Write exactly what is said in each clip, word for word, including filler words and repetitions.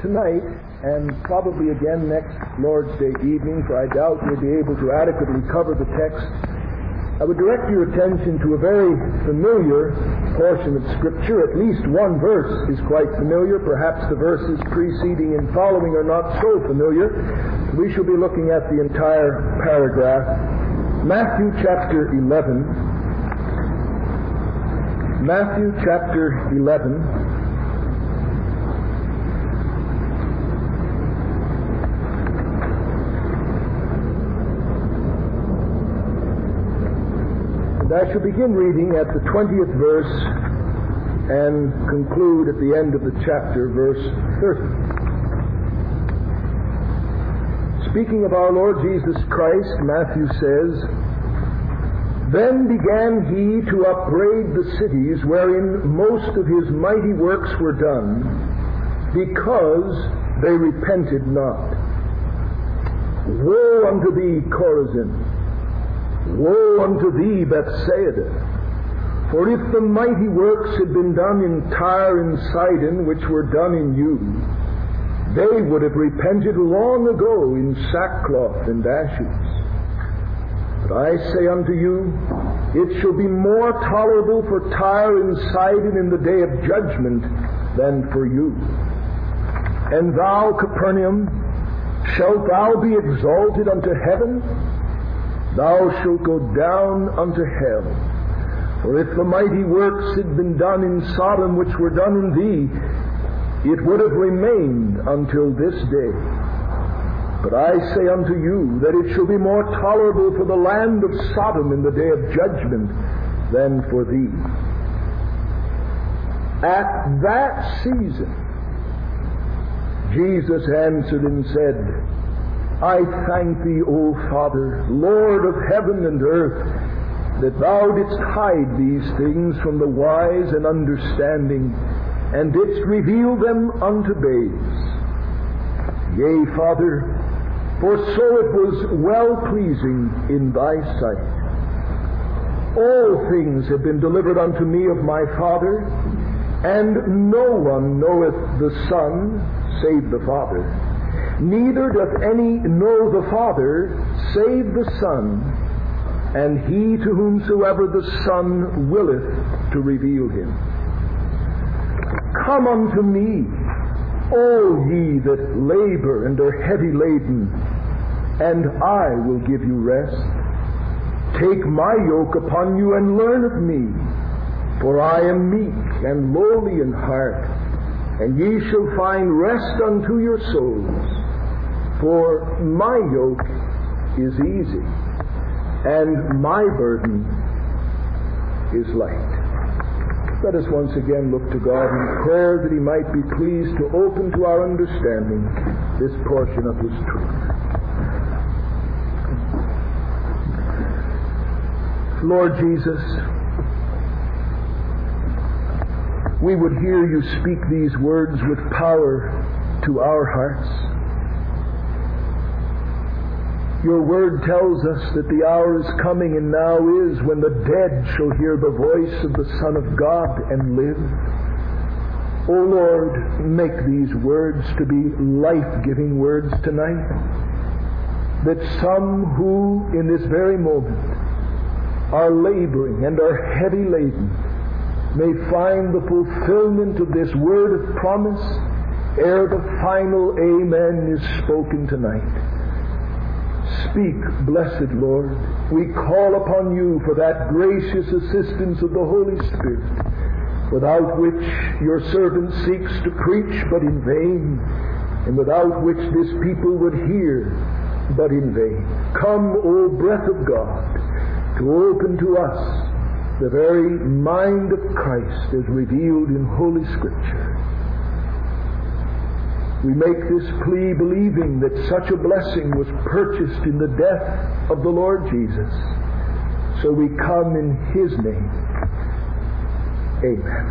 tonight, and probably again next Lord's Day evening, for I doubt we'll be able to adequately cover the text, I would direct your attention to a very familiar portion of Scripture. At least one verse is quite familiar. Perhaps the verses preceding and following are not so familiar. We shall be looking at the entire paragraph. Matthew chapter eleven. Matthew chapter eleven. I shall begin reading at the twentieth verse and conclude at the end of the chapter, verse thirty. Speaking of our Lord Jesus Christ, Matthew says, "Then began he to upbraid the cities wherein most of his mighty works were done, because they repented not. Woe unto thee, Chorazin! Woe unto thee, Bethsaida! For if the mighty works had been done in Tyre and Sidon, which were done in you, they would have repented long ago in sackcloth and ashes. But I say unto you, it shall be more tolerable for Tyre and Sidon in the day of judgment than for you. And thou, Capernaum, shalt thou be exalted unto heaven? Thou shalt go down unto hell. For if the mighty works had been done in Sodom which were done in thee, it would have remained until this day. But I say unto you that it shall be more tolerable for the land of Sodom in the day of judgment than for thee." At that season, Jesus answered and said, "I thank thee, O Father, Lord of heaven and earth, that thou didst hide these things from the wise and understanding, and didst reveal them unto babes. Yea, Father, for so it was well-pleasing in thy sight. All things have been delivered unto me of my Father, and no one knoweth the Son save the Father. Neither doth any know the Father save the Son, and he to whomsoever the Son willeth to reveal him. Come unto me, all ye that labor and are heavy laden, and I will give you rest. Take my yoke upon you and learn of me, for I am meek and lowly in heart, and ye shall find rest unto your souls. For my yoke is easy, and my burden is light." Let us once again look to God in prayer that He might be pleased to open to our understanding this portion of His truth. Lord Jesus, we would hear you speak these words with power to our hearts. Your word tells us that the hour is coming, and now is, when the dead shall hear the voice of the Son of God and live. O Lord, make these words to be life-giving words tonight, that some who in this very moment are laboring and are heavy laden may find the fulfillment of this word of promise ere the final amen is spoken tonight. Speak, blessed Lord. We call upon you for that gracious assistance of the Holy Spirit, without which your servant seeks to preach but in vain, and without which this people would hear but in vain. Come, O breath of God, to open to us the very mind of Christ as revealed in Holy Scripture. We make this plea believing that such a blessing was purchased in the death of the Lord Jesus. So we come in His name. Amen.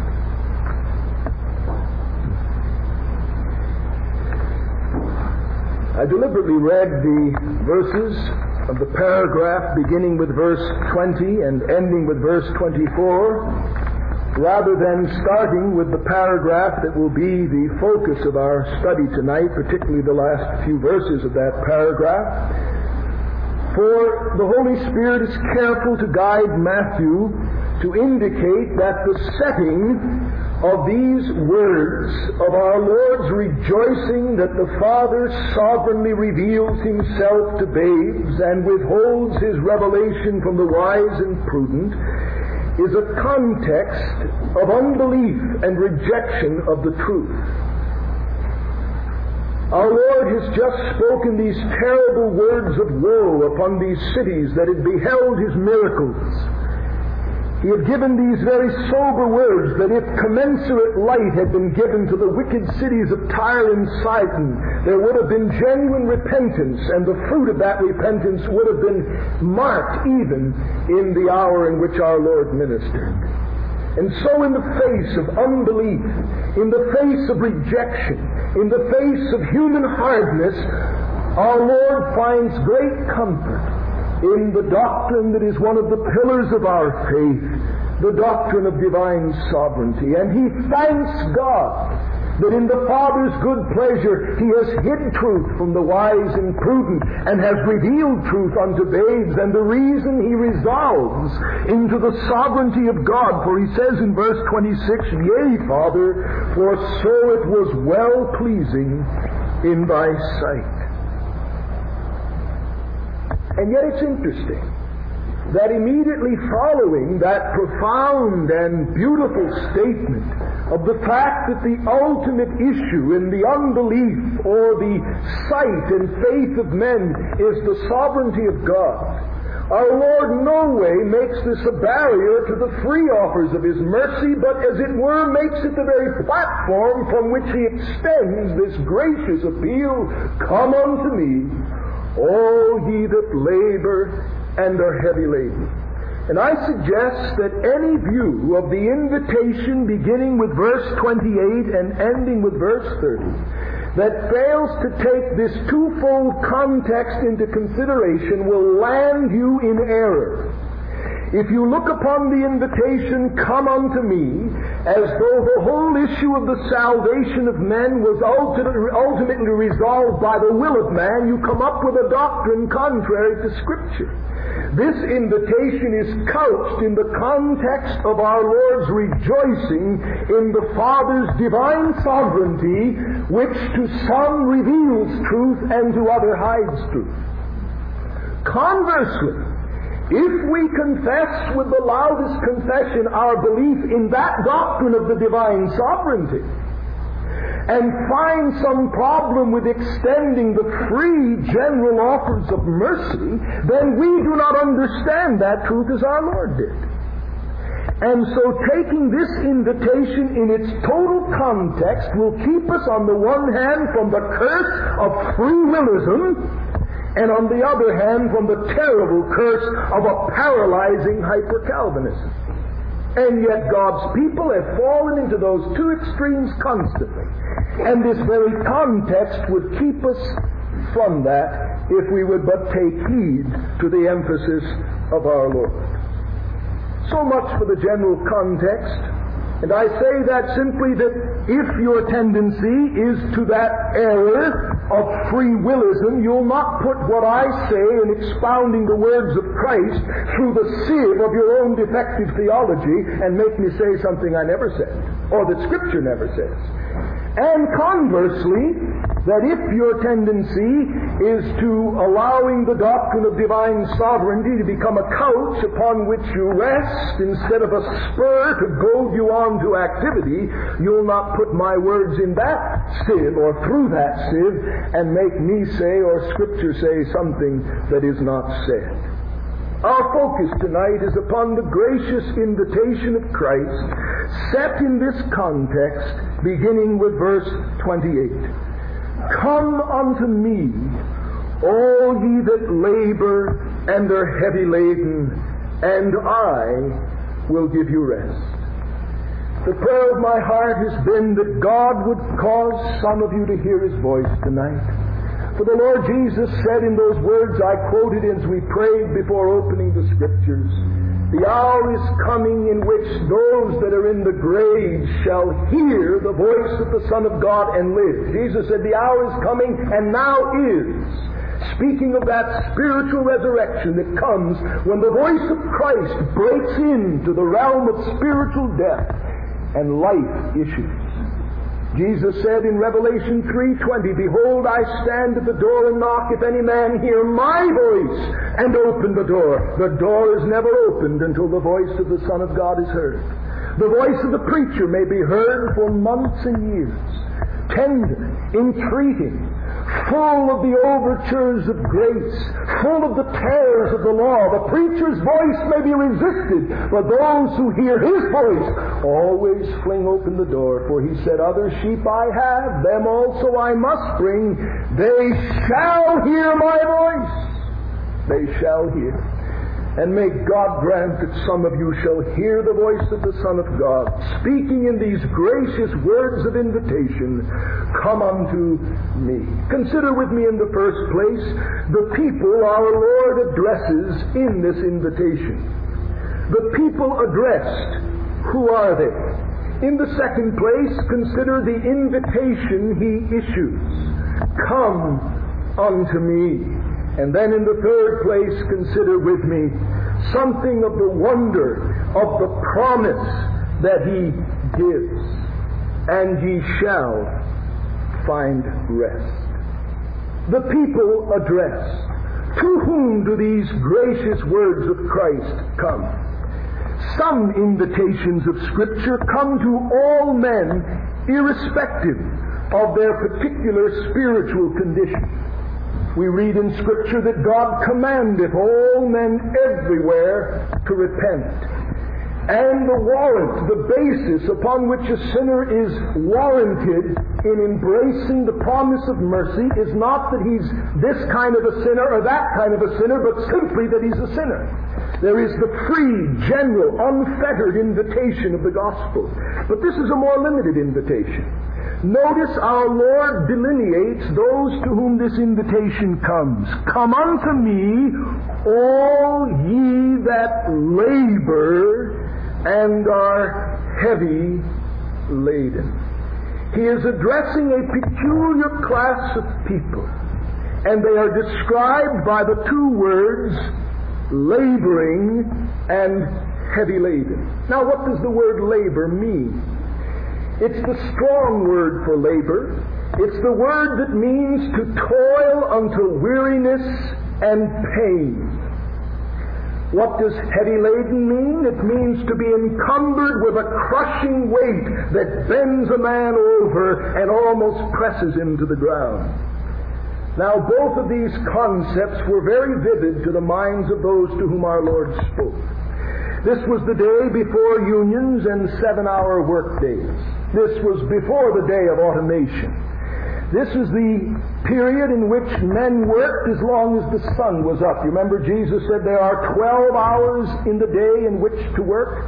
I deliberately read the verses of the paragraph beginning with verse twenty and ending with verse twenty-four Rather than starting with the paragraph that will be the focus of our study tonight, particularly the last few verses of that paragraph, for the Holy Spirit is careful to guide Matthew to indicate that the setting of these words of our Lord's rejoicing that the Father sovereignly reveals Himself to babes and withholds His revelation from the wise and prudent is a context of unbelief and rejection of the truth. Our Lord has just spoken these terrible words of woe upon these cities that had beheld His miracles. He had given these very sober words that if commensurate light had been given to the wicked cities of Tyre and Sidon, there would have been genuine repentance, and the fruit of that repentance would have been marked even in the hour in which our Lord ministered. And so in the face of unbelief, in the face of rejection, in the face of human hardness, our Lord finds great comfort in the doctrine that is one of the pillars of our faith, the doctrine of divine sovereignty. And he thanks God that in the Father's good pleasure He has hid truth from the wise and prudent and has revealed truth unto babes. And the reason he resolves into the sovereignty of God, for he says in verse twenty-six, Yea, Father, for so it was well pleasing in thy sight. And yet it's interesting that immediately following that profound and beautiful statement of the fact that the ultimate issue in the unbelief or the sight and faith of men is the sovereignty of God, our Lord no way makes this a barrier to the free offers of His mercy, but as it were makes it the very platform from which He extends this gracious appeal, Come unto me, all ye that labor and are heavy laden. And I suggest that any view of the invitation beginning with verse twenty-eight and ending with verse thirty that fails to take this twofold context into consideration will land you in error. If you look upon the invitation, Come unto me, as though the whole issue of the salvation of men was ultimately resolved by the will of man, you come up with a doctrine contrary to Scripture. This invitation is couched in the context of our Lord's rejoicing in the Father's divine sovereignty, which to some reveals truth and to others hides truth. Conversely, if we confess with the loudest confession our belief in that doctrine of the divine sovereignty, and find some problem with extending the free general offers of mercy, then we do not understand that truth as our Lord did. And so taking this invitation in its total context will keep us on the one hand from the curse of free willism, and on the other hand from the terrible curse of a paralyzing hyper-Calvinism. And yet God's people have fallen into those two extremes constantly. And this very context would keep us from that if we would but take heed to the emphasis of our Lord. So much for the general context. And I say that simply that if your tendency is to that error of free willism, you'll not put what I say in expounding the words of Christ through the sieve of your own defective theology and make me say something I never said, or that Scripture never says. And conversely, that if your tendency is to allowing the doctrine of divine sovereignty to become a couch upon which you rest instead of a spur to goad you on to activity, you'll not put my words in that sieve or through that sieve and make me say or Scripture say something that is not said. Our focus tonight is upon the gracious invitation of Christ set in this context beginning with verse twenty-eight. Come unto me, all ye that labor and are heavy laden, and I will give you rest. The prayer of my heart has been that God would cause some of you to hear His voice tonight. For the Lord Jesus said in those words I quoted as we prayed before opening the Scriptures, The hour is coming in which those that are in the graves shall hear the voice of the Son of God and live. Jesus said the hour is coming, and now is, speaking of that spiritual resurrection that comes when the voice of Christ breaks into the realm of spiritual death and life issues. Jesus said in Revelation three twenty, "Behold, I stand at the door and knock. If any man hear my voice and open the door." The door is never opened until the voice of the Son of God is heard. The voice of the preacher may be heard for months and years, tender, entreating, full of the overtures of grace, full of the terrors of the law. The preacher's voice may be resisted, but those who hear his voice always fling open the door. For he said, "Other sheep I have, them also I must bring. They shall hear my voice." They shall hear. And may God grant that some of you shall hear the voice of the Son of God, speaking in these gracious words of invitation, "Come unto me." Consider with me in the first place the people our Lord addresses in this invitation. The people addressed, who are they? In the second place, consider the invitation he issues. "Come unto me." And then in the third place, consider with me something of the wonder of the promise that he gives. "And ye shall find rest." The people addressed. To whom do these gracious words of Christ come? Some invitations of Scripture come to all men, irrespective of their particular spiritual condition. We read in Scripture that God commandeth all men everywhere to repent. And the warrant, the basis upon which a sinner is warranted in embracing the promise of mercy is not that he's this kind of a sinner or that kind of a sinner, but simply that he's a sinner. There is the free, general, unfettered invitation of the gospel. But this is a more limited invitation. Notice our Lord delineates those to whom this invitation comes. "Come unto me, all ye that labor and are heavy laden." He is addressing a peculiar class of people, and they are described by the two words, laboring and heavy laden. Now, what does the word labor mean? It's the strong word for labor. It's the word that means to toil unto weariness and pain. What does heavy laden mean? It means to be encumbered with a crushing weight that bends a man over and almost presses him to the ground. Now, both of these concepts were very vivid to the minds of those to whom our Lord spoke. This was the day before unions and seven-hour work days. This was before the day of automation. This is the period in which men worked as long as the sun was up. You remember Jesus said there are twelve hours in the day in which to work?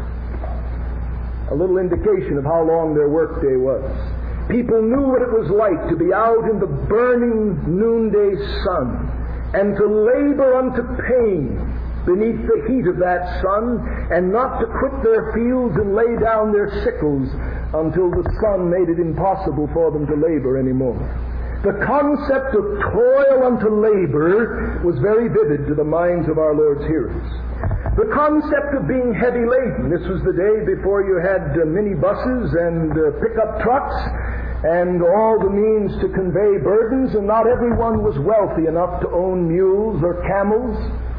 A little indication of how long their work day was. People knew what it was like to be out in the burning noonday sun and to labor unto pain beneath the heat of that sun, and not to quit their fields and lay down their sickles until the sun made it impossible for them to labor anymore. The concept of toil unto labor was very vivid to the minds of our Lord's hearers. The concept of being heavy laden. This was the day before you had uh, minibuses and uh, pickup trucks and all the means to convey burdens, and not everyone was wealthy enough to own mules or camels.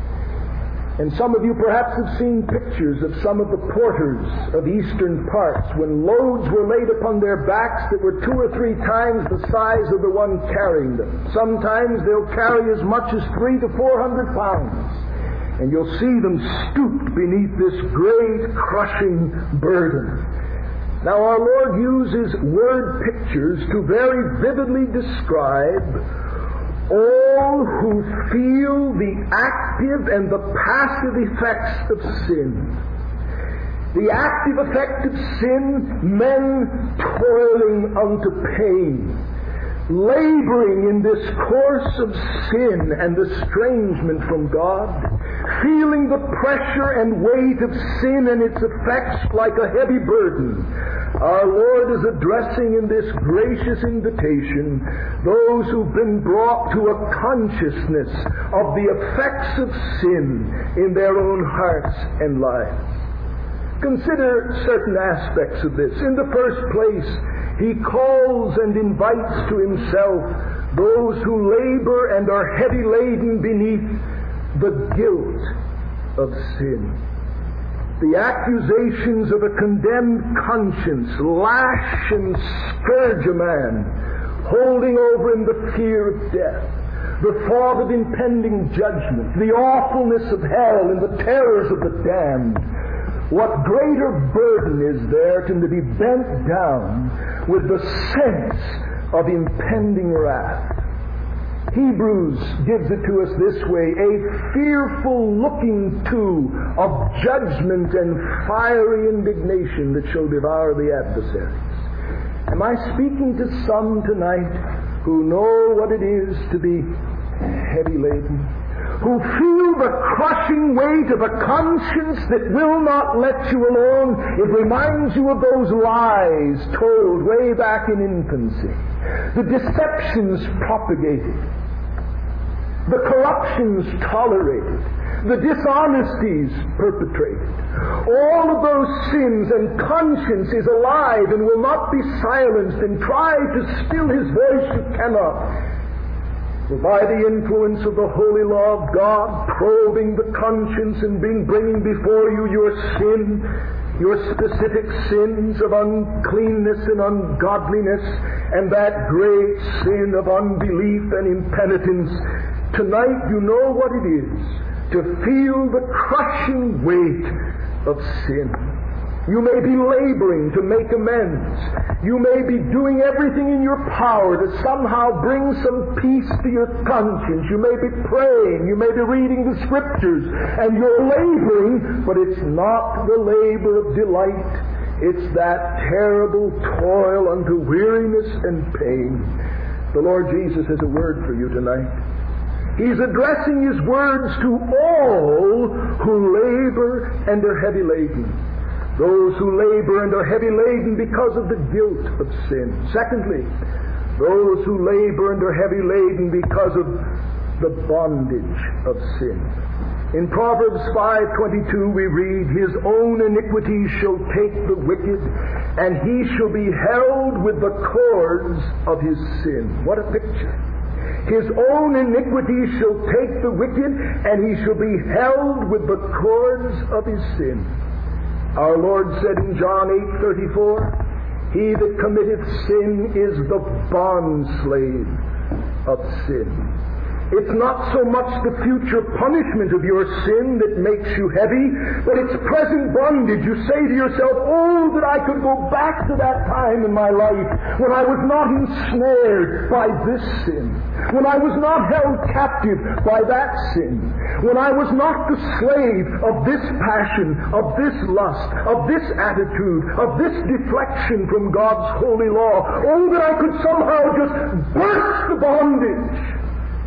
And some of you perhaps have seen pictures of some of the porters of eastern parts when loads were laid upon their backs that were two or three times the size of the one carrying them. Sometimes they'll carry as much as three to four hundred pounds. And you'll see them stooped beneath this great crushing burden. Now our Lord uses word pictures to very vividly describe all who feel the active and the passive effects of sin. The active effect of sin, men toiling unto pain, laboring in this course of sin and estrangement from God, feeling the pressure and weight of sin and its effects like a heavy burden, our Lord is addressing in this gracious invitation those who've been brought to a consciousness of the effects of sin in their own hearts and lives. Consider certain aspects of this. In the first place, He calls and invites to Himself those who labor and are heavy laden beneath the guilt of sin. The accusations of a condemned conscience lash and scourge a man, holding over him the fear of death, the thought of impending judgment, the awfulness of hell and the terrors of the damned. What greater burden is there than to be bent down with the sense of impending wrath? Hebrews gives it to us this way: a fearful looking to of judgment and fiery indignation that shall devour the adversaries. Am I speaking to some tonight who know what it is to be heavy laden? Who feel the crushing weight of a conscience that will not let you alone? It reminds you of those lies told way back in infancy, the deceptions propagated, the corruptions tolerated, the dishonesties perpetrated. All of those sins, and conscience is alive and will not be silenced, and try to still His voice you cannot. For by the influence of the holy law of God, probing the conscience and being bringing before you your sin, your specific sins of uncleanness and ungodliness, and that great sin of unbelief and impenitence, tonight you know what it is to feel the crushing weight of sin. You may be laboring to make amends. You may be doing everything in your power to somehow bring some peace to your conscience. You may be praying. You may be reading the Scriptures. And you're laboring, but it's not the labor of delight. It's that terrible toil unto weariness and pain. The Lord Jesus has a word for you tonight. He's addressing His words to all who labor and are heavy laden. Those who labor and are heavy laden because of the guilt of sin. Secondly, those who labor and are heavy laden because of the bondage of sin. In Proverbs five twenty-two we read, His own iniquity shall take the wicked, and he shall be held with the cords of his sin. What a picture. His own iniquity shall take the wicked, and he shall be held with the cords of his sin. Our Lord said in John eight thirty-four, He that committeth sin is the bondslave of sin. It's not so much the future punishment of your sin that makes you heavy, but it's present bondage. You say to yourself, oh, that I could go back to that time in my life when I was not ensnared by this sin, when I was not held captive by that sin, when I was not the slave of this passion, of this lust, of this attitude, of this deflection from God's holy law. Oh, that I could somehow just burst the bondage.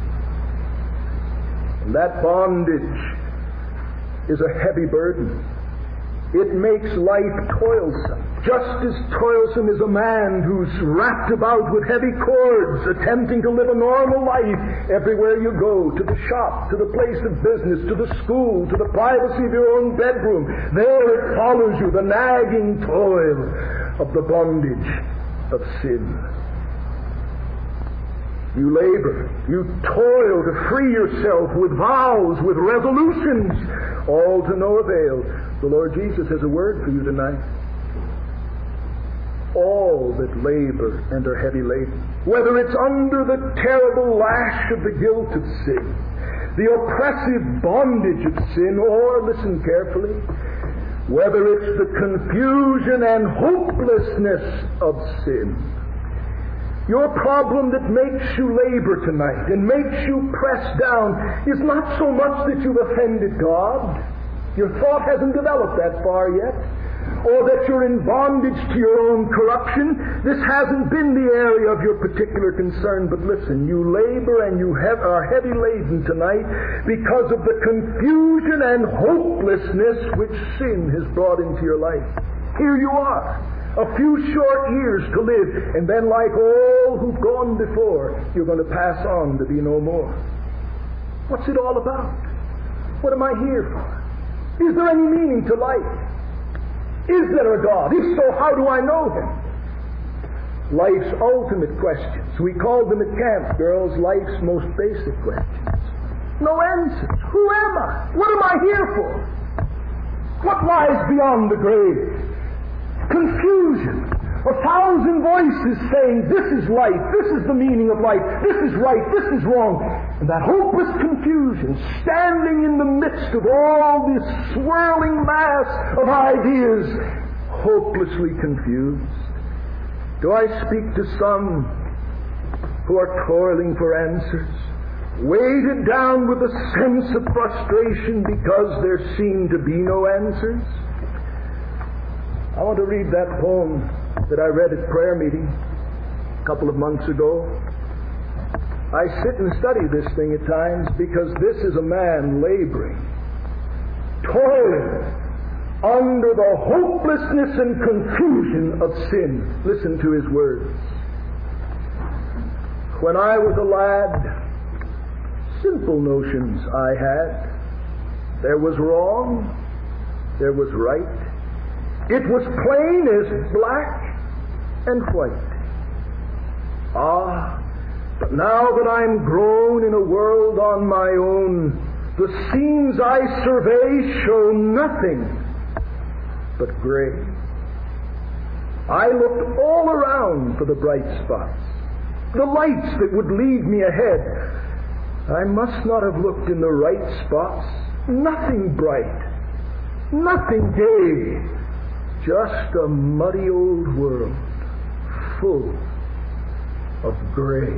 And that bondage is a heavy burden. It makes life toilsome. Just as toilsome is a man who's wrapped about with heavy cords, attempting to live a normal life everywhere you go, to the shop, to the place of business, to the school, to the privacy of your own bedroom. There it follows you, the nagging toil of the bondage of sin. You labor, you toil to free yourself with vows, with resolutions, all to no avail. The Lord Jesus has a word for you tonight. All that labor and are heavy laden, whether it's under the terrible lash of the guilt of sin, the oppressive bondage of sin, or, listen carefully, whether it's the confusion and hopelessness of sin. Your problem that makes you labor tonight and makes you press down is not so much that you've offended God. Your thought hasn't developed that far yet. or that you're in bondage to your own corruption. This hasn't been the area of your particular concern, but listen, you labor and you have, are heavy laden tonight because of the confusion and hopelessness which sin has brought into your life. Here you are, a few short years to live, and then like all who've gone before, you're going to pass on to be no more. What's it all about? What am I here for? Is there any meaning to life? Is there a God? If so, how do I know Him? Life's ultimate questions. We called them at camp, girls, life's most basic questions. No answers. Who am I? What am I here for? What lies beyond the grave? Confusion. A thousand voices saying, this is life, this is the meaning of life, this is right, this is wrong. And that hopeless confusion, standing in the midst of all this swirling mass of ideas, hopelessly confused. Do I speak to some who are toiling for answers, weighted down with a sense of frustration because there seem to be no answers? I want to read that poem that I read at prayer meeting a couple of months ago. I sit and study this thing at times because this is a man laboring, toiling under the hopelessness and confusion of sin. Listen to his words. When I was a lad, simple notions I had. There was wrong, there was right. It was plain as black and white. Ah, but now that I'm grown in a world on my own, the scenes I survey show nothing but gray. I looked all around for the bright spots, the lights that would lead me ahead. I must not have looked in the right spots. Nothing bright, nothing gay. Just a muddy old world full of gray.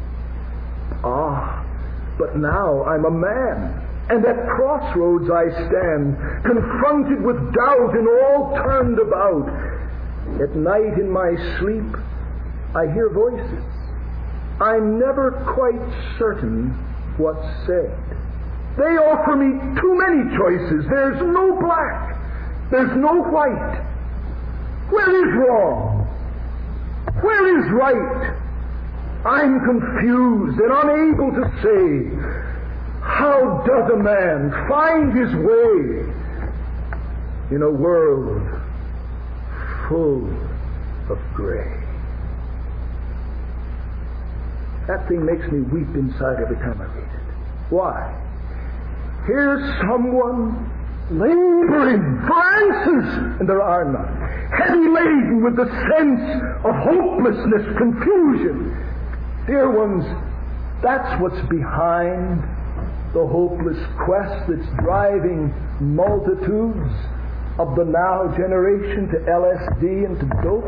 Ah, but now I'm a man, and at crossroads I stand, confronted with doubt and all turned about. At night in my sleep, I hear voices. I'm never quite certain what's said. They offer me too many choices. There's no black. There's no white. Where is wrong? Where is right? I'm confused and unable to say, how does a man find his way in a world full of gray? That thing makes me weep inside every time I read it. Why? Here's someone laboring for answers, and there are none. Heavy laden with the sense of hopelessness, confusion. Dear ones, that's what's behind the hopeless quest that's driving multitudes of the now generation to L S D and to dope.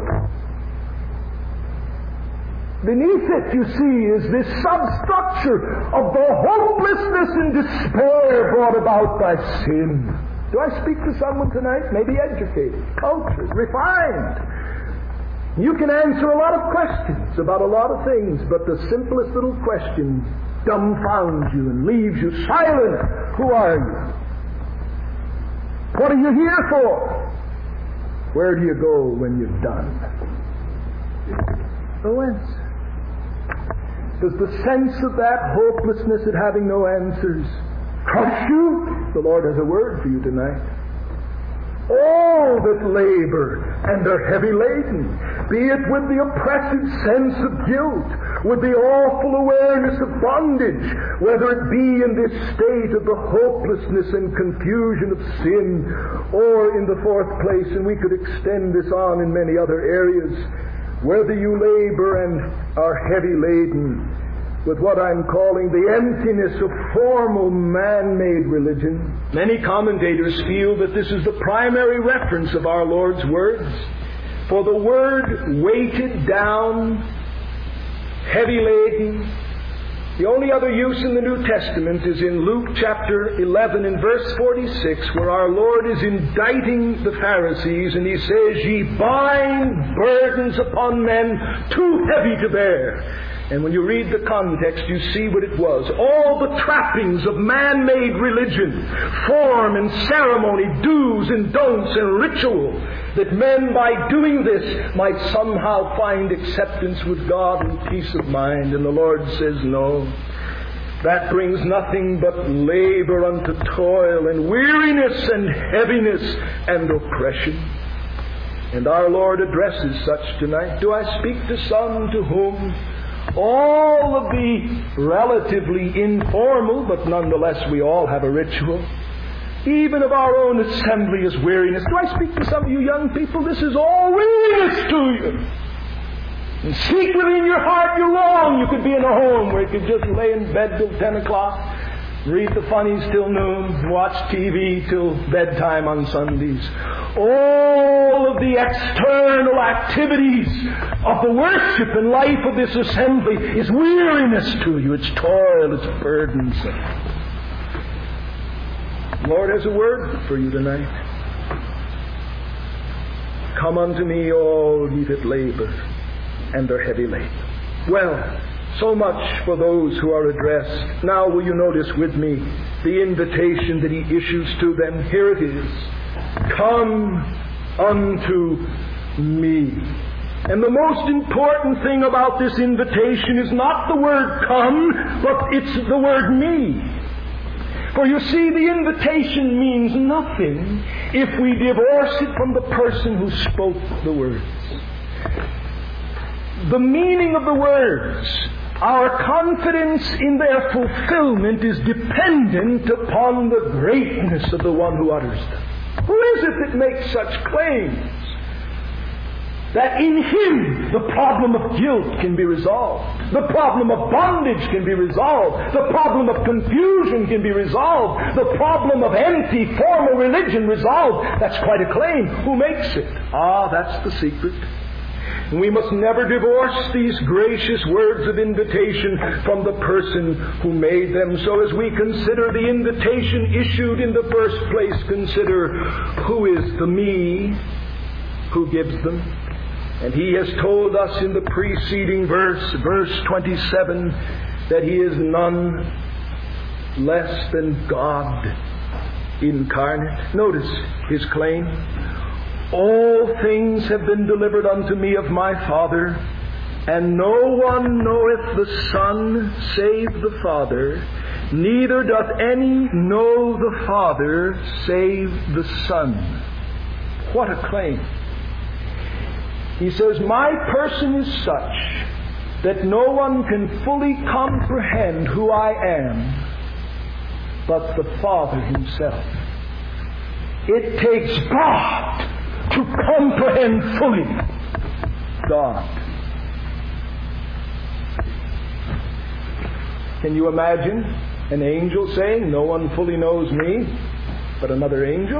Beneath it, you see, is this substructure of the hopelessness and despair brought about by sin. Do I speak to someone tonight? Maybe educated, cultured, refined. You can answer a lot of questions about a lot of things, but the simplest little question dumbfounds you and leaves you silent. Who are you? What are you here for? Where do you go when you're done? No answer. Does the sense of that hopelessness at having no answers crush you? The Lord has a word for you tonight. All that labor and are heavy laden, be it with the oppressive sense of guilt, with the awful awareness of bondage, whether it be in this state of the hopelessness and confusion of sin, or in the fourth place, and we could extend this on in many other areas, whether you labor and are heavy laden with what I'm calling the emptiness of formal man-made religion. Many commentators feel that this is the primary reference of our Lord's words. For the word weighted down, heavy laden, The only other use in the New Testament is in Luke chapter eleven and verse forty-six, where our Lord is indicting the Pharisees, and He says, "Ye bind burdens upon men too heavy to bear." And when you read the context, you see what it was. All the trappings of man-made religion, form and ceremony, do's and don'ts and ritual, that men by doing this might somehow find acceptance with God and peace of mind. And the Lord says, no. That brings nothing but labor unto toil and weariness and heaviness and oppression. And our Lord addresses such tonight. Do I speak to some to whom all of the relatively informal, but nonetheless we all have a ritual, even of our own assembly, is weariness? Do I speak to some of you young people? This is all weariness to you. And secretly in your heart you long you could be in a home where you could just lay in bed till ten o'clock, read the funnies till noon, watch T V till bedtime on Sundays. All of the external activities of the worship and life of this assembly is weariness to you. It's toil, it's burdensome. The Lord has a word for you tonight. Come unto me, all ye that labor and are heavy laden. Well, so much for those who are addressed. Now will you notice with me the invitation that He issues to them? Here it is. Come unto me. And the most important thing about this invitation is not the word come, but it's the word me. For you see, the invitation means nothing if we divorce it from the person who spoke the words. The meaning of the words, our confidence in their fulfillment, is dependent upon the greatness of the one who utters them. Who is it that makes such claims? That in Him the problem of guilt can be resolved. The problem of bondage can be resolved. The problem of confusion can be resolved. The problem of empty formal religion resolved. That's quite a claim. Who makes it? Ah, that's the secret. And we must never divorce these gracious words of invitation from the person who made them. So as we consider the invitation issued in the first place, consider who is the me who gives them. And He has told us in the preceding verse, verse twenty-seven, that He is none less than God incarnate. Notice His claim. All things have been delivered unto me of my Father, and no one knoweth the Son save the Father, neither doth any know the Father save the Son. What a claim. He says, my person is such that no one can fully comprehend who I am but the Father Himself. It takes God to comprehend fully God. Can you imagine an angel saying, no one fully knows me but another angel?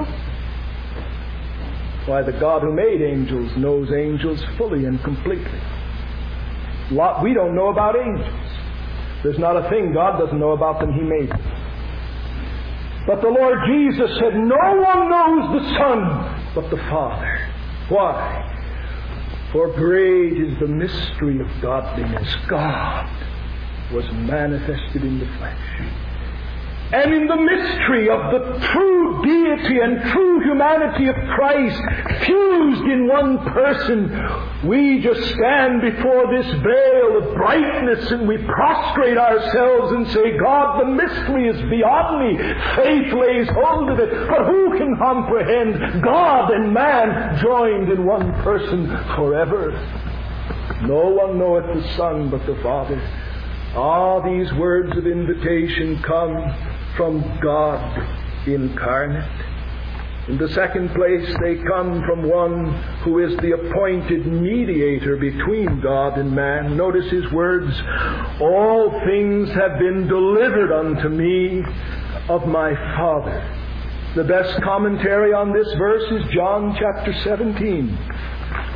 Why, the God who made angels knows angels fully and completely. Lot we don't know about angels. There's not a thing God doesn't know about them. He made them. But the Lord Jesus said, no one knows the Son but the Father. Why? For great is the mystery of godliness. God was manifested in the flesh. And in the mystery of the true deity and true humanity of Christ fused in one person, we just stand before this veil of brightness and we prostrate ourselves and say, God, the mystery is beyond me. Faith lays hold of it. But who can comprehend God and man joined in one person forever? No one knoweth the Son but the Father. Ah, these words of invitation come from God incarnate. In the second place, they come from one who is the appointed mediator between God and man. Notice his words, all things have been delivered unto me of my Father. The best commentary on this verse is John chapter seventeen,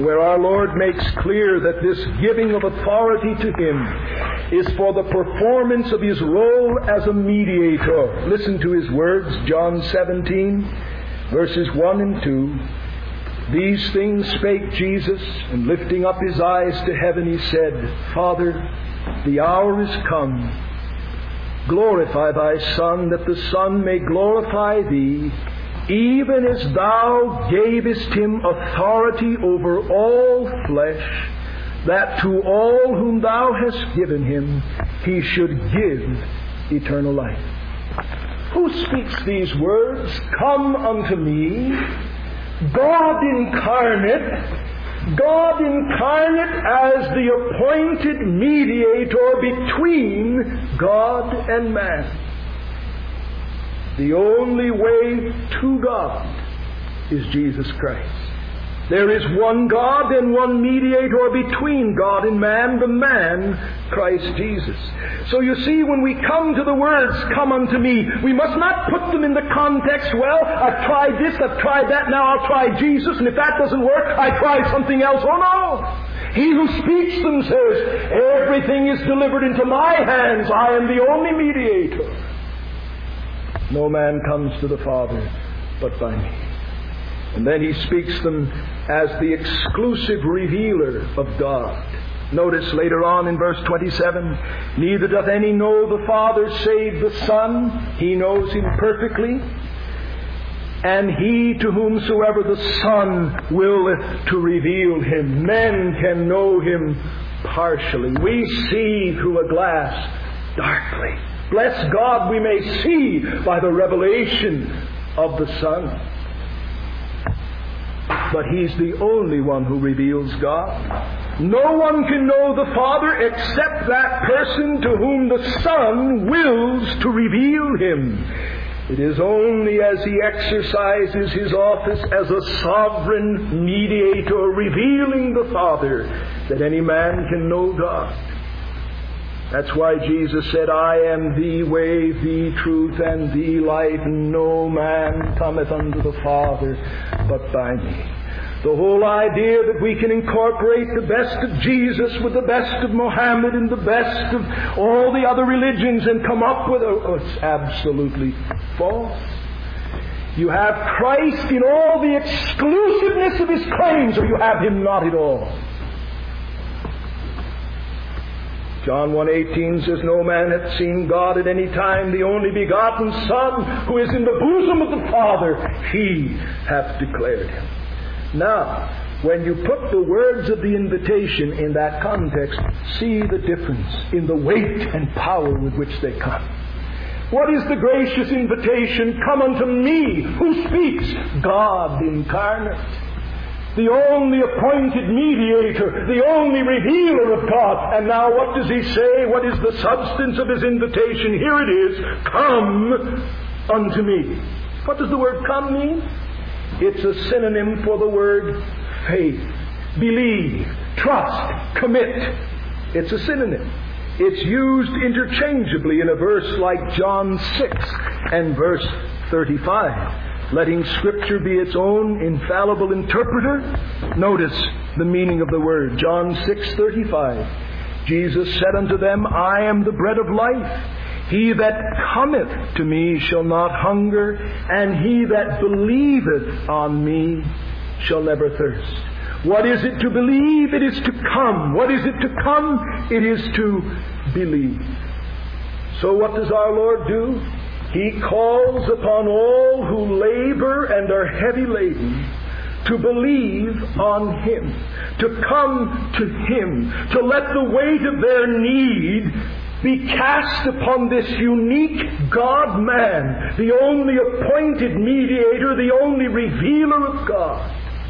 where our Lord makes clear that this giving of authority to Him is for the performance of His role as a mediator. Listen to His words, John seventeen, verses one and two. These things spake Jesus, and lifting up His eyes to heaven, He said, Father, the hour is come. Glorify Thy Son, that the Son may glorify Thee, even as Thou gavest Him authority over all flesh, that to all whom Thou hast given Him He should give eternal life. Who speaks these words? Come unto me. God incarnate, God incarnate as the appointed mediator between God and man. The only way to God is Jesus Christ. There is one God and one mediator between God and man, the man, Christ Jesus. So you see, when we come to the words, come unto me, we must not put them in the context, well, I've tried this, I've tried that, now I'll try Jesus, and if that doesn't work, I try something else. Oh no! He who speaks them says, everything is delivered into my hands. I am the only mediator. No man comes to the Father but by me. And then He speaks them as the exclusive revealer of God. Notice later on in verse twenty-seven, neither doth any know the Father save the Son. He knows Him perfectly. And he to whomsoever the Son willeth to reveal Him. Men can know Him partially. We see through a glass darkly. Bless God, we may see by the revelation of the Son. But He's the only one who reveals God. No one can know the Father except that person to whom the Son wills to reveal Him. It is only as He exercises His office as a sovereign mediator revealing the Father that any man can know God. That's why Jesus said, I am the way, the truth, and the life. No man cometh unto the Father but by me. The whole idea that we can incorporate the best of Jesus with the best of Mohammed and the best of all the other religions and come up with a... Oh, it's absolutely false. You have Christ in all the exclusiveness of His claims, or you have Him not at all. John one eighteen says, no man hath seen God at any time. The only begotten Son, who is in the bosom of the Father, He hath declared Him. Now, when you put the words of the invitation in that context, see the difference in the weight and power with which they come. What is the gracious invitation? Come unto me. Who speaks? God incarnate. The only appointed mediator, the only revealer of God. And now what does He say? What is the substance of His invitation? Here it is, come unto me. What does the word come mean? It's a synonym for the word faith, believe, trust, commit. It's a synonym. It's used interchangeably in a verse like John six and verse thirty-five. Letting Scripture be its own infallible interpreter, notice the meaning of the word. John six thirty-five. Jesus said unto them, I am the bread of life. He that cometh to me shall not hunger, and he that believeth on me shall never thirst. What is it to believe? It is to come. What is it to come? It is to believe. So what does our Lord do? He calls upon all who labor and are heavy laden to believe on Him, to come to Him, to let the weight of their need be cast upon this unique God-man, the only appointed mediator, the only revealer of God.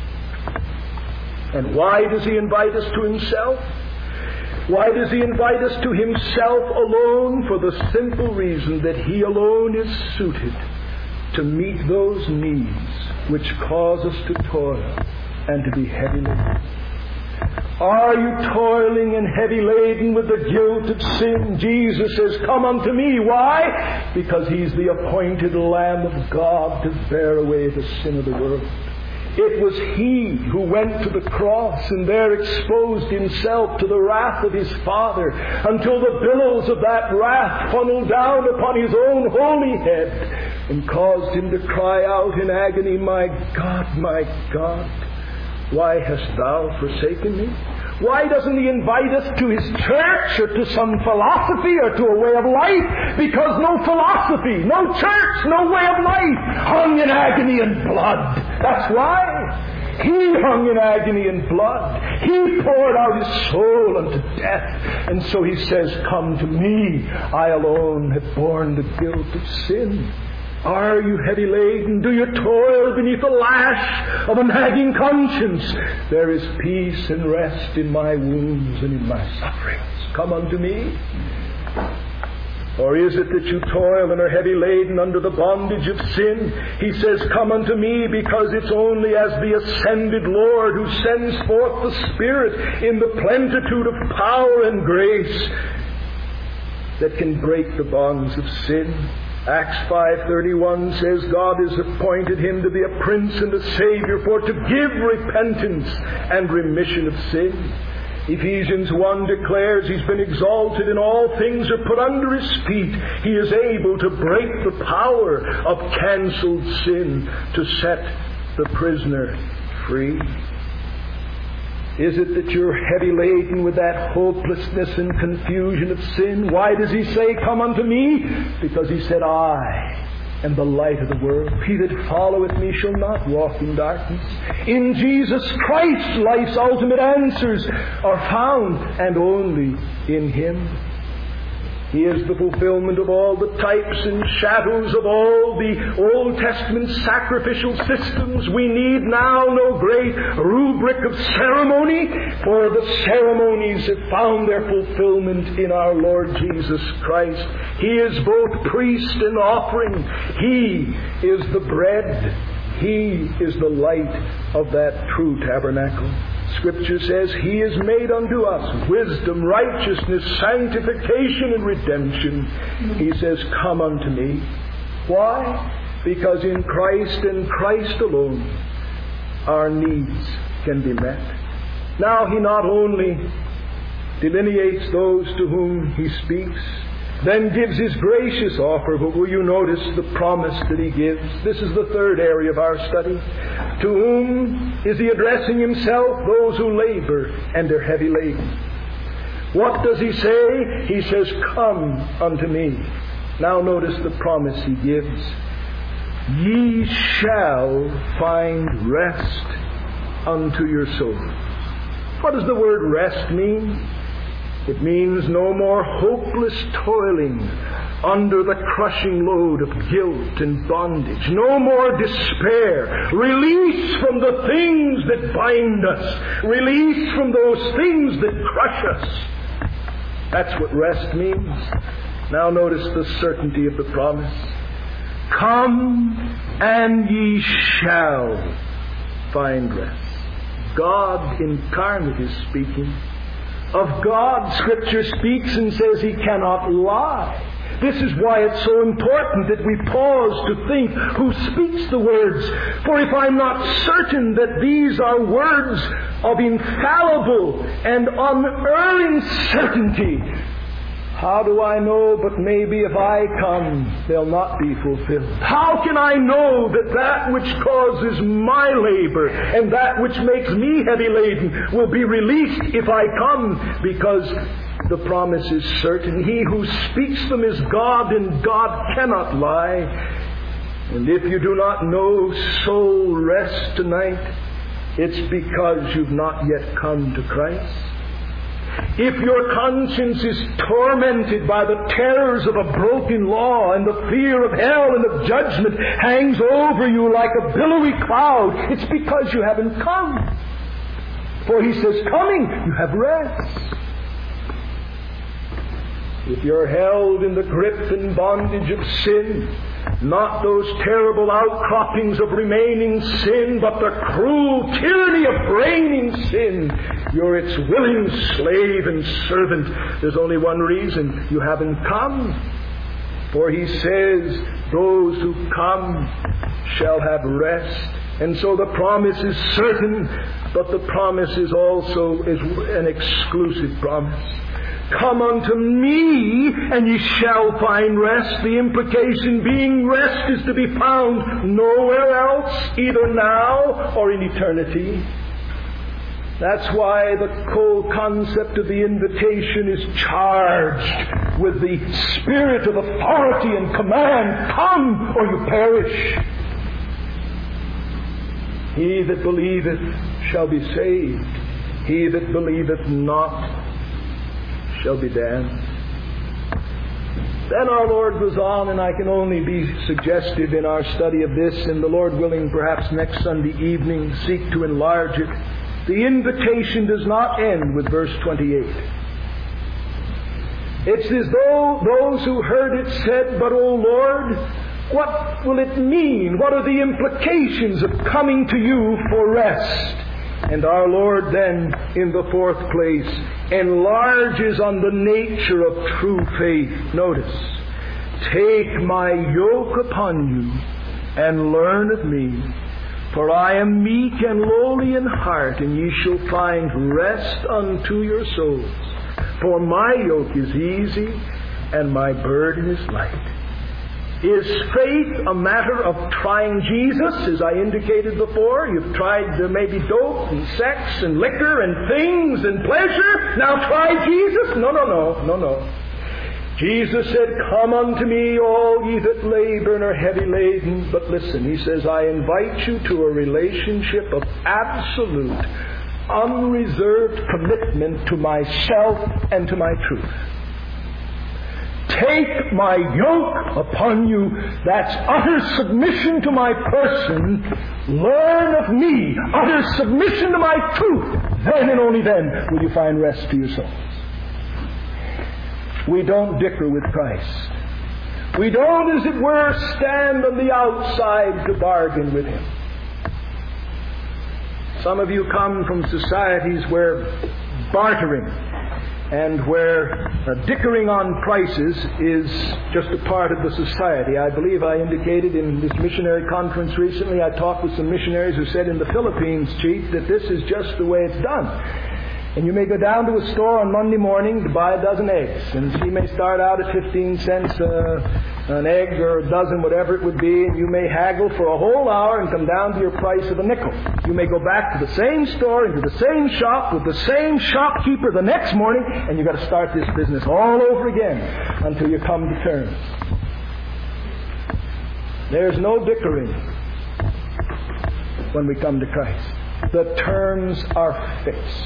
And why does He invite us to Himself? Why does He invite us to Himself alone? For the simple reason that He alone is suited to meet those needs which cause us to toil and to be heavy laden. Are you toiling and heavy laden with the guilt of sin? Jesus says, come unto me. Why? Because He's the appointed Lamb of God to bear away the sin of the world. It was He who went to the cross and there exposed Himself to the wrath of His Father until the billows of that wrath funneled down upon His own holy head and caused Him to cry out in agony, "My God, my God, why hast Thou forsaken me?" Why doesn't He invite us to His church or to some philosophy or to a way of life? Because no philosophy, no church, no way of life hung in agony and blood. That's why. He hung in agony and blood. He poured out His soul unto death. And so He says, "Come to me. I alone have borne the guilt of sin." Are you heavy laden? Do you toil beneath the lash of a nagging conscience? There is peace and rest in my wounds and in my sufferings. Come unto me. Or is it that you toil and are heavy laden under the bondage of sin? He says, "Come unto me," because it's only as the ascended Lord who sends forth the Spirit in the plenitude of power and grace that can break the bonds of sin. Acts five thirty-one says God has appointed Him to be a Prince and a Savior for to give repentance and remission of sin. Ephesians one declares He's been exalted and all things are put under His feet. He is able to break the power of cancelled sin to set the prisoner free. Is it that you're heavy laden with that hopelessness and confusion of sin? Why does He say, "Come unto me"? Because He said, "I am the light of the world. He that followeth me shall not walk in darkness." In Jesus Christ, life's ultimate answers are found, and only in Him. He is the fulfillment of all the types and shadows of all the Old Testament sacrificial systems. We need now no great rubric of ceremony, for the ceremonies have found their fulfillment in our Lord Jesus Christ. He is both priest and offering. He is the bread. He is the light of that true tabernacle. Scripture says He is made unto us wisdom, righteousness, sanctification, and redemption. He says, "Come unto me." Why? Because in Christ and Christ alone our needs can be met. Now He not only delineates those to whom He speaks, then gives His gracious offer, but will you notice the promise that He gives? This is the third area of our study. To whom is He addressing Himself? Those who labor and are heavy laden. What does He say? He says, "Come unto me." Now notice the promise He gives. "Ye shall find rest unto your soul." What does the word rest mean? It means no more hopeless toiling under the crushing load of guilt and bondage. No more despair. Release from the things that bind us. Release from those things that crush us. That's what rest means. Now notice the certainty of the promise. "Come and ye shall find rest." God incarnate is speaking. Of God, Scripture speaks and says He cannot lie. This is why it's so important that we pause to think who speaks the words. For if I'm not certain that these are words of infallible and unerring certainty, how do I know but maybe if I come, they'll not be fulfilled? How can I know that that which causes my labor and that which makes me heavy laden will be released if I come? Because the promise is certain. He who speaks them is God, and God cannot lie. And if you do not know soul rest tonight, it's because you've not yet come to Christ. If your conscience is tormented by the terrors of a broken law, and the fear of hell and of judgment hangs over you like a billowy cloud, it's because you haven't come. For He says, "Coming, you have rest." If you're held in the grip and bondage of sin, not those terrible outcroppings of remaining sin, but the cruel tyranny of reigning sin, you're its willing slave and servant. There's only one reason: you haven't come. For He says, "Those who come shall have rest And so the promise is certain, but the promise is also is an exclusive promise. Come unto me, and ye shall find rest. The implication being rest is to be found nowhere else, either now or in eternity. That's why the whole concept of the invitation is charged with the spirit of authority and command. Come, or you perish. He that believeth shall be saved. He that believeth not shall be damned. Then our Lord goes on, and I can only be suggestive in our study of this, and the Lord willing, perhaps next Sunday evening, seek to enlarge it. The invitation does not end with verse twenty-eight. It's as though those who heard it said, "But, O Lord, what will it mean? What are the implications of coming to you for rest?" And our Lord then, in the fourth place, enlarges on the nature of true faith. Notice, "Take my yoke upon you, and learn of me. For I am meek and lowly in heart, and ye shall find rest unto your souls. For my yoke is easy, and my burden is light." Is faith a matter of trying Jesus, as I indicated before? You've tried uh, maybe dope and sex and liquor and things and pleasure. Now try Jesus? No, no, no, no, no. Jesus said, "Come unto me, all ye that labor and are heavy laden." But listen, He says, "I invite you to a relationship of absolute, unreserved commitment to myself and to my truth. Take my yoke upon you." That's utter submission to my person. "Learn of me." Utter submission to my truth. Then and only then will you find rest to your souls. We don't dicker with Christ. We don't, as it were, stand on the outside to bargain with Him. Some of you come from societies where bartering and where uh, dickering on prices is just a part of the society. I believe I indicated in this missionary conference recently, I talked with some missionaries who said in the Philippines, Chief, that this is just the way it's done. And you may go down to a store on Monday morning to buy a dozen eggs. And she may start out at fifteen cents uh, an egg or a dozen, whatever it would be. And you may haggle for a whole hour and come down to your price of a nickel. You may go back to the same store, into the same shop, with the same shopkeeper the next morning. And you've got to start this business all over again until you come to terms. There's no dickering when we come to Christ. The terms are fixed.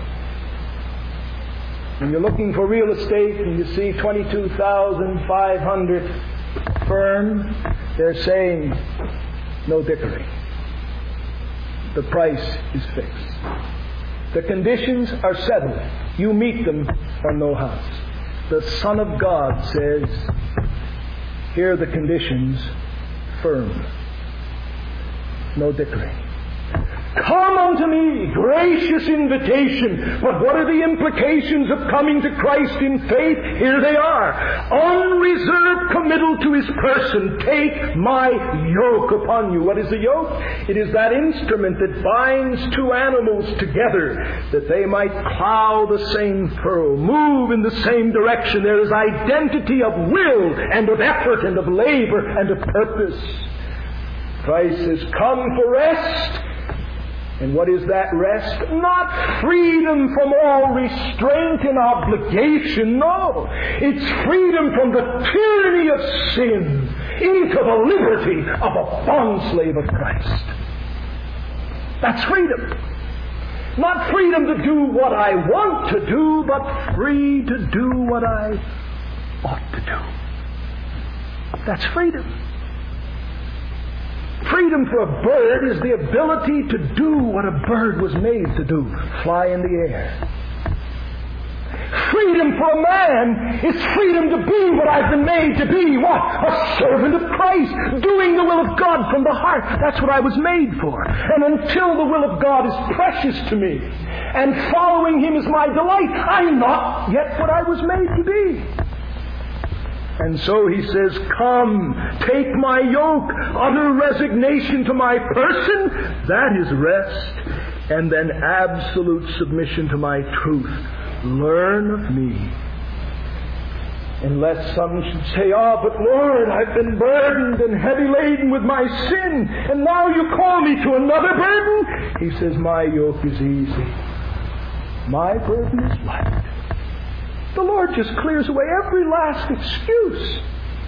When you're looking for real estate and you see twenty-two thousand five hundred firm, they're saying no dickering. The price is fixed. The conditions are settled. You meet them or no house. The Son of God says, here are the conditions, firm. No dickering. Come unto me, gracious invitation. But what are the implications of coming to Christ in faith? Here they are. Unreserved committal to His person. Take my yoke upon you. What is the yoke? It is that instrument that binds two animals together that they might plow the same furrow, move in the same direction. There is identity of will and of effort and of labor and of purpose. Christ has come for rest. And what is that rest? Not freedom from all restraint and obligation. No. It's freedom from the tyranny of sin into the liberty of a bondslave of Christ. That's freedom. Not freedom to do what I want to do, but free to do what I ought to do. That's freedom. Freedom for a bird is the ability to do what a bird was made to do, fly in the air. Freedom for a man is freedom to be what I've been made to be. What? A servant of Christ, doing the will of God from the heart. That's what I was made for. And until the will of God is precious to me, and following Him is my delight, I'm not yet what I was made to be. And so he says, come, take my yoke, utter resignation to my person, that is rest, and then absolute submission to my truth. Learn of me. Unless some should say, oh, but Lord, I've been burdened and heavy laden with my sin, and now you call me to another burden. He says, my yoke is easy. My burden is light. The Lord just clears away every last excuse.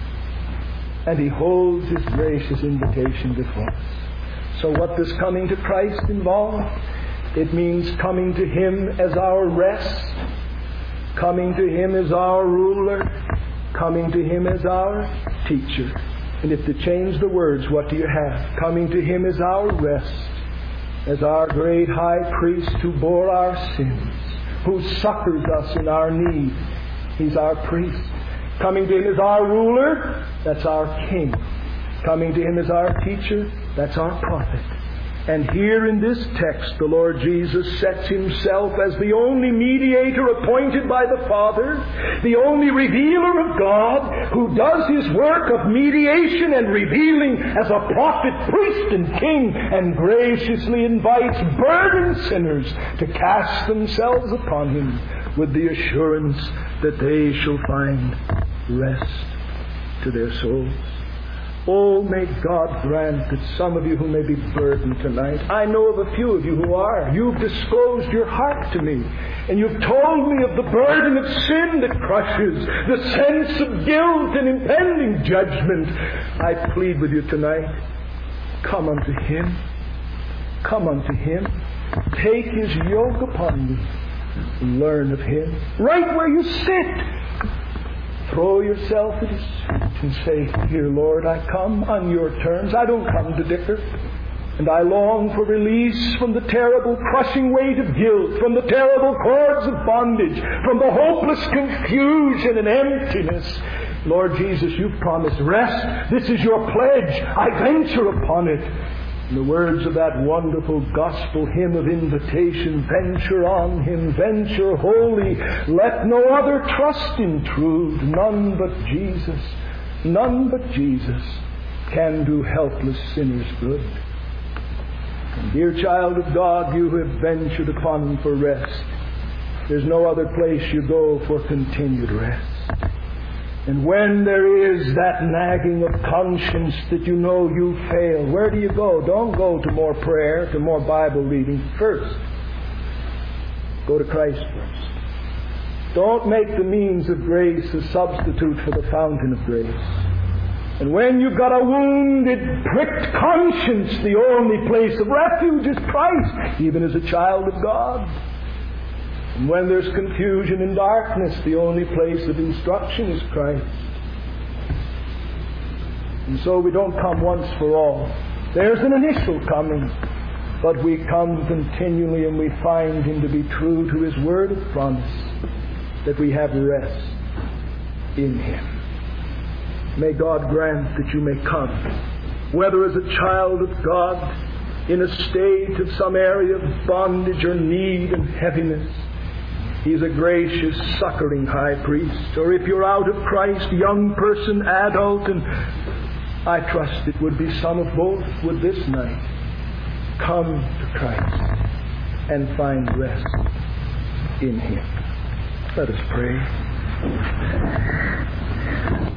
And He holds His gracious invitation before us. So what does coming to Christ involve? It means coming to Him as our rest, coming to Him as our ruler, coming to Him as our teacher. And if to change the words, what do you have? Coming to Him as our rest, as our great high priest who bore our sins, who succors us in our need. He's our priest. Coming to Him as our ruler, that's our king. Coming to Him as our teacher, that's our prophet. And here in this text, the Lord Jesus sets Himself as the only mediator appointed by the Father, the only revealer of God, who does His work of mediation and revealing as a prophet, priest, and king, and graciously invites burdened sinners to cast themselves upon Him with the assurance that they shall find rest to their souls. Oh, may God grant that some of you who may be burdened tonight, I know of a few of you who are. You've disclosed your heart to me, and you've told me of the burden of sin that crushes, the sense of guilt and impending judgment. I plead with you tonight, come unto Him. Come unto Him. Take His yoke upon you. Learn of Him. Right where you sit. Throw yourself at His feet and say, here, Lord, I come on your terms. I don't come to dicker. And I long for release from the terrible crushing weight of guilt, from the terrible cords of bondage, from the hopeless confusion and emptiness. Lord Jesus, you've promised rest. This is your pledge. I venture upon it. In the words of that wonderful gospel hymn of invitation, venture on Him, venture wholly, let no other trust intrude, none but Jesus, none but Jesus can do helpless sinners good. And dear child of God, you have ventured upon Him for rest. There's no other place you go for continued rest. And when there is that nagging of conscience that you know you fail, where do you go? Don't go to more prayer, to more Bible reading first. Go to Christ first. Don't make the means of grace a substitute for the fountain of grace. And when you've got a wounded, pricked conscience, the only place of refuge is Christ, even as a child of God. And when there's confusion and darkness, the only place of instruction is Christ. And so we don't come once for all. There's an initial coming, but we come continually and we find Him to be true to His word of promise, that we have rest in Him. May God grant that you may come, whether as a child of God, in a state of some area of bondage or need and heaviness. He's a gracious, succoring high priest. Or if you're out of Christ, young person, adult, and I trust it would be some of both with this night, come to Christ and find rest in Him. Let us pray.